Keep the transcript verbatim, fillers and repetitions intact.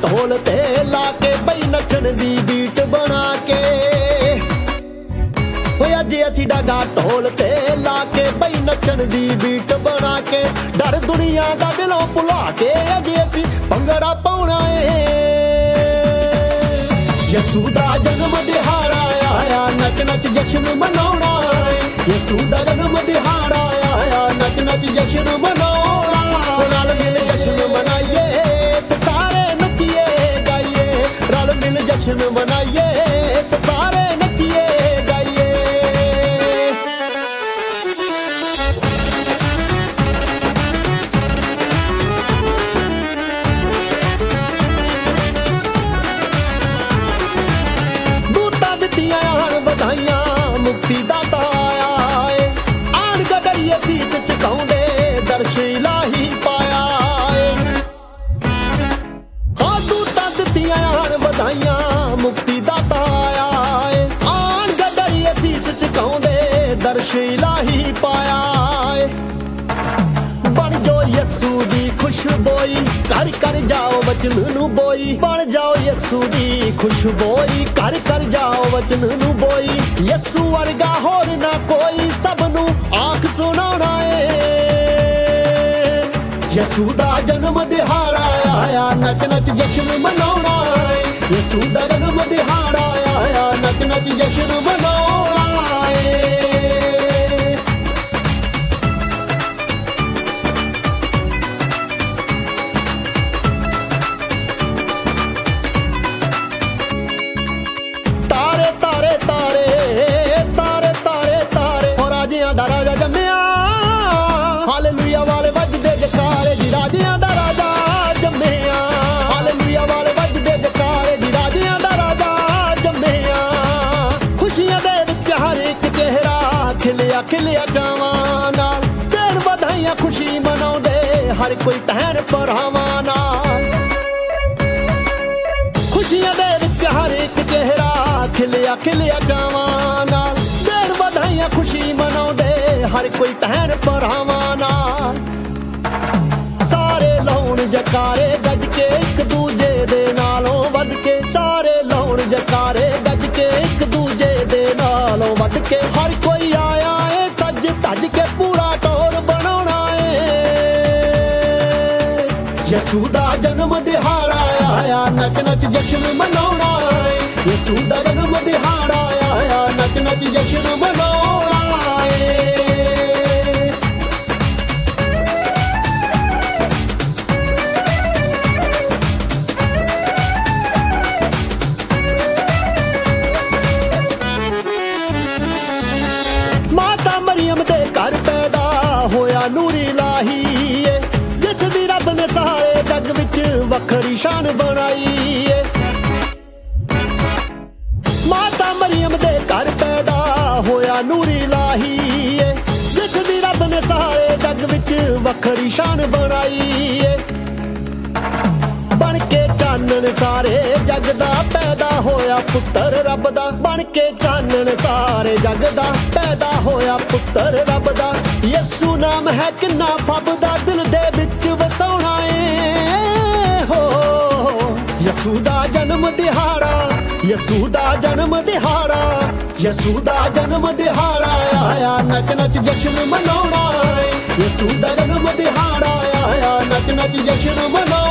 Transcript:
ਢੋਲ ਤੇ ਲਾ ਕੇ ਬਈ ਨੱਚਣ ਦੀ ਬੀਟ ਬਣਾ ਕੇ। ਓਏ ਅੱਜ ਅਸੀਂ ਡਾਗਾ ਢੋਲ ਤੇ ਲਾ ਕੇ ਬਈ ਨੱਚਣ ਦੀ ਬੀਟ ਬਣਾ ਕੇ। ਡਰ ਦੁਨੀਆ ਦਾ ਦਿਲੋਂ ਭੁਲਾ ਕੇ ਅੱਜ ਅਸੀਂ ਭੰਗੜਾ ਪਾਉਣਾ ਏ। ਯਸੂ ਦਾ ਜਨਮ ਦਿਹਾੜਾ ਆਇਆ, ਨੱਚ ਨੱਚ ਜਸ਼ਨ ਮਨਾਉਣਾ ਏ। ਯਸੂ ਦਾ ਜਨਮ ਦਿਹਾੜਾ ਆਇਆ, ਨੱਚ ਨੱਚ ਜਸ਼ਨ ਮਨਾਉਣਾ। ਰਲ ਮਿਲ ਜਸ਼ਨ ਮਨਾਈਏ ਤੇ ਸਾਰੇ ਨੱਚੀਏ ਗਾਈਏ। ਰਲ ਮਿਲ ਜਸ਼ਨ ਮਨਾਈਏ ਤੇ ਸਾਰੇ ਨੱਚੀਏ ਗਾਈਏ। ਦੂਤਾਂ ਦਿੱਤੀਆਂ ਆਣ ਵਧਾਈਆਂ, ਮੁਕਤੀ ਦਾਤਾ ਆਇਆ ਏ। ਆਣ ਗਡਰੀਏ ਸੀਸ ਝੁਕਾਉਂਦੇ, ਦਰਸ਼ ਇਲਾਹੀ ਪਾਇਆ ਏ। ਹਾਂ ਦੂਤਾਂ ਦਿੱਤੀਆਂ ਆਣ ਵਧਾਈਆਂ, ਮੁਕਤੀ ਦਾਤਾ ਆਇਆ ਏ। ਆਣ ਗਡਰੀਏ ਸੀਸ ਝੁਕਾਉਂਦੇ, ਦਰਸ਼ ਇਲਾਹੀ ਪਾਇਆ ਏ। ਬਣ ਜੋ ਯਸੂ ਦੀ ਖੁਸ਼ਬੋਈ, ਕਰ ਕਰ ਜਾਓ ਵਚਨ ਨੂੰ ਬੋਈ। ਬਣ ਜਾਓ ਯਸੂ ਦੀ ਖੁਸ਼ਬੋਈ, ਕਰ ਕਰ ਜਾਓ ਵਚਨ ਨੂੰ ਬੋਈ। ਯਸੂ ਵਰਗਾ ਹੋਰ ਨਾ ਕੋਈ, ਸਭ ਨੂੰ ਆਖ ਸੁਣਾਉਣਾ ਏ। ਯਸੂ ਦਾ ਜਨਮ ਦਿਹਾੜਾ ਆਇਆ, ਨੱਚ ਨੱਚ ਜਸ਼ਨ ਮਨਾਉਣਾ ਏ। ਯਸੂ ਦਾ ਜਨਮ ਦਿਹਾੜਾ ਆਇਆ, ਨੱਚ ਨੱਚ ਜਸ਼ਨ ਮਨਾਉਣਾ ਏ। ਤਾਰੇ ਤਾਰੇ ਤਾਰੇ ਤਾਰੇ ਤਾਰੇ ਤਾਰੇ, ਹੋ ਰਾਜਿਆਂ ਦਾ ਰਾਜਾ ਜੰਮਿਆ। ਹਾਲੇਲੂਇਆ ਵਾਲੇ ਵੱਜਦੇ ਜਕਾਰੇ ਜੀ, ਰਾਜਿਆਂ ਦਾ ਰਾਜਾ ਜੰਮਿਆ। ਹਾਲੇਲੂਇਆ ਵਾਲੇ ਵੱਜਦੇ ਜਕਾਰੇ ਜੀ, ਰਾਜਿਆਂ ਦਾ ਰਾਜਾ ਜੰਮਿਆ। ਖੁਸ਼ੀਆਂ ਦੇ ਵਿੱਚ ਹਰ ਇੱਕ ਚਿਹਰਾ ਖਿਲਿਆ ਖਿਲਿਆ ਚਾਵਾਂ ਨਾਲ। ਦੇਣ ਵਧਾਈਆਂ ਖੁਸ਼ੀ ਮਨਾਉਂਦੇ ਹਰ ਕੋਈ ਭੈਣ ਭਰਾਵਾਂ ਨਾਲ। ਖੁਸ਼ੀਆਂ ਦੇ ਵਿੱਚ ਹਰ ਇੱਕ ਚਿਹਰਾ ਖਿਲਿਆ ਖਿਲਿਆ ਚਾਵਾਂ ਨਾਲ। ਦੇਣ ਵਧਾਈਆਂ ਖੁਸ਼ੀ ਮਨਾਉਂਦੇ ਹਰ ਕੋਈ ਭੈਣ ਭਰਾਵਾਂ ਨਾਲ। ਸਾਰੇ ਲਾਉਣ ਜਕਾਰੇ ਗੱਜ ਕੇ ਇੱਕ ਦੂਜੇ ਦੇ ਨਾਲੋਂ ਵੱਧ ਕੇ। ਸਾਰੇ ਲਾਉਣ ਜਕਾਰੇ ਗੱਜ ਕੇ ਇੱਕ ਦੂਜੇ ਦੇ ਨਾਲੋਂ ਵੱਧ ਕੇ। ਹਰ ਕੋਈ ਆਇਆ ਏ ਸੱਜ ਧੱਜ ਕੇ, ਪੂਰਾ ਟੌਰ ਬਣਾਉਣਾ ਏ। ਯਸੂ ਦਾ ਜਨਮ ਦਿਹਾੜਾ ਆਇਆ, ਨੱਚ ਨੱਚ ਜਸ਼ਨ ਮਨਾਉਣਾ ਏ। ਯਸੂ ਦਾ ਜਨਮ ਦਿਹਾੜਾ ਆਇਆ, ਨੱਚ ਨੱਚ ਜਸ਼ਨ ਮਨਾਉਣਾ ਏ। ਮਾਤਾ ਮਰੀਮ ਦੇ ਘਰ ਪੈਦਾ ਹੋਇਆ ਨੂਰ ਇਲਾਹੀ ਏ। ਜਿਸ ਦੀ ਰੱਬ ਨੇ ਸਾਰੇ ਜੱਗ ਵਿੱਚ ਵੱਖਰੀ ਸ਼ਾਨ ਬਣਾਈ ਏ। ਮਾਤਾ ਮਰੀਮ ਦੇ ਘਰ ਪੈਦਾ ਹੋਇਆ ਨੂਰ ਇਲਾਹੀ ਏ। ਜਿਸ ਦੀ ਰੱਬ ਨੇ ਸਾਰੇ ਜੱਗ ਵਿੱਚ ਵੱਖਰੀ ਸ਼ਾਨ ਬਣਾਈ ਏ। ਬਣ ਕੇ ਚਾਨਣ ਸਾਰੇ ਜੱਗ ਦਾ ਪੈਦਾ ਹੋਇਆ ਪੁੱਤਰ ਰੱਬ ਦਾ। ਬਣ ਕੇ ਚਾਨਣ ਸਾਰੇ ਜੱਗ ਦਾ ਪੈਦਾ ਹੋਇਆ ਪੁੱਤਰ ਰੱਬ ਦਾ। ਯਸੂ ਨਾਮ ਹੈ ਕਿੰਨਾ ਫੱਬਦਾ, ਦਿਲ ਦੇ ਵਿੱਚ ਵਸਾਉਣਾ ਏ ਹੋ। ਯਸੂ ਦਾ ਜਨਮ ਦਿਹਾੜਾ, ਯਸੂ ਦਾ ਜਨਮ ਦਿਹਾੜਾ। ਯਸੂ ਦਾ ਜਨਮ ਦਿਹਾੜਾ ਆਇਆ, ਨੱਚ ਨੱਚ ਜਸ਼ਨ ਮਨਾਉਣਾ ਏ। ਯਸੂ ਦਾ ਜਨਮ ਦਿਹਾੜਾ ਆਇਆ, ਨੱਚ ਨੱਚ ਜਸ਼ਨ ਮਨਾਉਣਾ।